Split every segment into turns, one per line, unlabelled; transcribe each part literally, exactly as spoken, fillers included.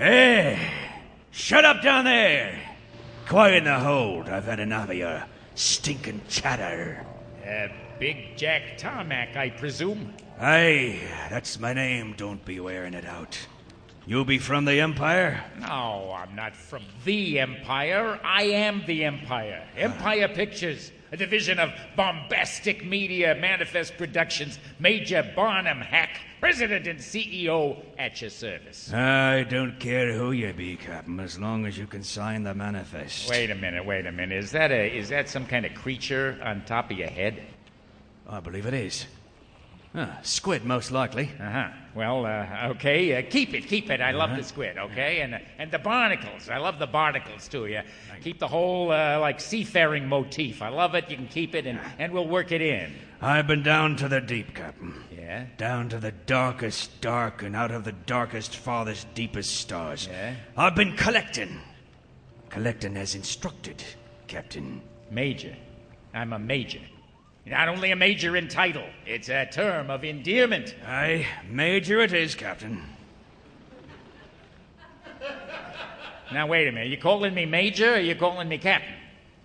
Hey, shut up down there. Quiet in the hold. I've had enough of your stinking chatter.
Uh, Big Jack Tarmac, I presume?
Aye, that's my name. Don't be wearing it out. You be from the Empire?
No, I'm not from the Empire. I am the Empire. Empire Pictures, a division of Bombastic Media Manifest Productions. Major Barnum Hack, President and C E O, at your service.
I don't care who you be, Captain, as long as you can sign the manifest.
Wait a minute, wait a minute. Is that a is that some kind of creature on top of your head?
I believe it is. Ah, squid, most likely.
Uh-huh. Well, uh, okay, uh, keep it, keep it. I love uh-huh. the squid, okay? And uh, and the barnacles. I love the barnacles, too. Yeah, keep the whole, uh, like, seafaring motif. I love it. You can keep it, and, and we'll work it in.
I've been down to the deep, Captain.
Yeah?
Down to the darkest dark and out of the darkest, farthest, deepest stars.
Yeah?
I've been collecting. Collecting as instructed, Captain.
Major. I'm a major. Not only a major in title, it's a term of endearment.
Aye, major it is, Captain.
Now, wait a minute. You calling me major or you calling me captain?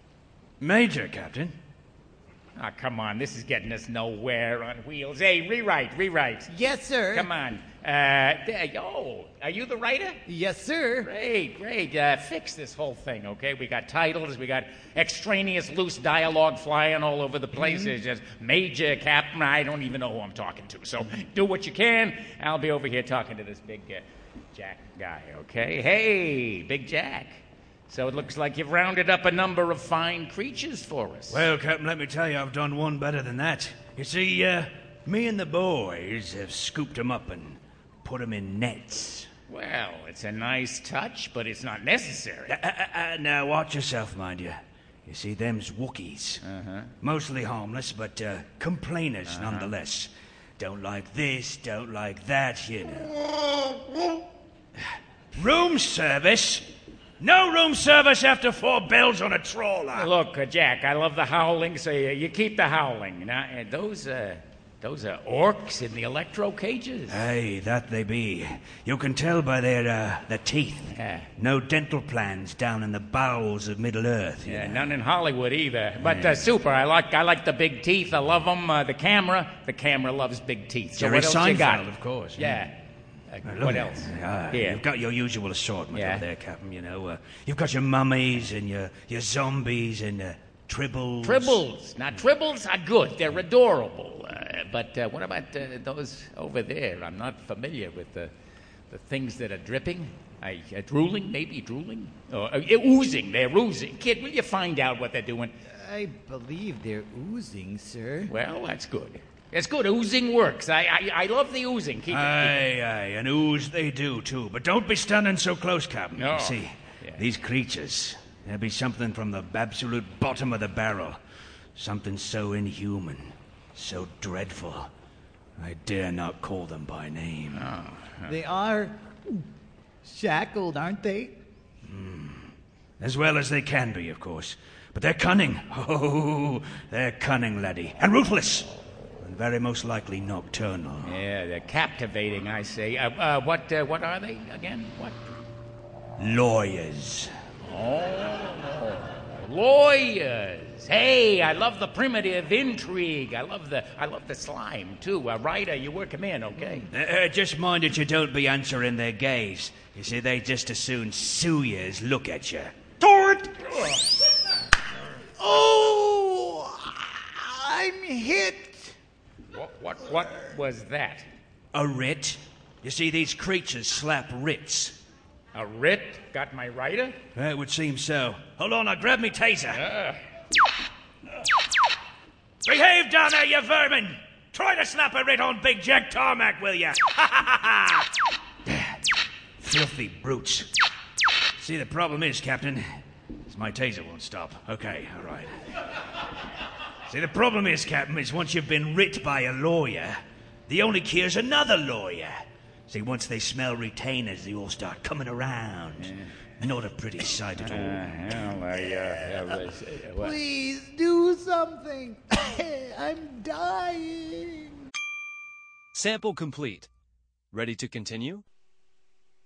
Major, Captain.
Oh, come on. This is getting us nowhere on wheels. Hey, rewrite, rewrite.
Yes, sir.
Come on. Uh, there, oh, are you the writer?
Yes, sir.
Great, great. Uh, fix this whole thing, okay? We got titles, we got extraneous loose dialogue flying all over the place. There's just major, captain, I don't even know who I'm talking to. So do what you can. I'll be over here talking to this big uh, Jack guy, okay? Hey, Big Jack. So it looks like you've rounded up a number of fine creatures for us.
Well, Captain, let me tell you, I've done one better than that. You see, uh, me and the boys have scooped 'em up and put 'em in nets.
Well, it's a nice touch, but it's not necessary.
Uh, uh, uh, now, watch yourself, mind you. You see, them's Wookiees.
Uh-huh.
Mostly harmless, but uh, complainers
uh-huh.
nonetheless. Don't like this, don't like that, you know. Room service? No room service after four bells on a trawler.
Look, uh, Jack, I love the howling, so you, you keep the howling. Now, uh, those, uh, those are orcs in the electro cages.
Aye, that they be. You can tell by their, uh, their teeth.
Yeah.
No dental plans down in the bowels of Middle Earth.
Yeah,
know.
none in Hollywood either. But
Yeah.
uh, super, I like, I like the big teeth. I love them. Uh, the camera, the camera loves big teeth. So
Jerry
what else
Seinfeld,
you got?
of course.
Yeah. Uh,
Look
what
at-
else?
Ah,
Here.
You've got your usual assortment
Yeah.
over there, Captain, you know. Uh, you've got your mummies and your, your zombies and uh, tribbles.
Tribbles. Now, tribbles are good. They're adorable. Uh, but uh, what about uh, those over there? I'm not familiar with the, the things that are dripping. I, uh, drooling, maybe drooling? Or uh, oozing. They're oozing. Kid, will you find out what they're doing?
I believe they're oozing, sir.
Well, that's good. It's good. Oozing works. I, I, I love the oozing. Keep it.
Aye, aye, and ooze they do, too. But don't be standing so close, Captain.
No.
You see,
Yeah.
these creatures, there'll be something from the absolute bottom of the barrel. Something so inhuman, so dreadful. I dare not call them by name.
Oh.
They are shackled, aren't they?
As well as they can be, of course. But they're cunning. Oh, they're cunning, laddie. And ruthless. And very most likely nocturnal.
Yeah, they're captivating, I say. Uh, uh, what uh, what are they again? What?
Lawyers.
Oh, lawyers. Hey, I love the primitive intrigue. I love the I love the slime too. Uh, Ryder, you work 'em in, okay?
Uh, uh, just mind that you don't be answering their gaze. You see, they just as soon sue you as look at you. Tort!
Oh, I'm hit.
What what what was that?
A writ? You see, these creatures slap writs.
A writ? Got my Ryder?
Uh, it would seem so. Hold on, I'll grab me taser.
Uh,
Behave down there, you vermin! Try to slap a writ on Big Jack Tarmac, will ya? Filthy brutes. See, the problem is, Captain, is my taser won't stop. Okay, all right. See, the problem is, Captain, is once you've been writ by a lawyer, the only cure's another lawyer. See, once they smell retainers, they all start coming around. Yeah. Not a pretty sight at all.
uh, well, I, uh, uh, what?
Please do something. I'm dying.
Sample complete. Ready to continue?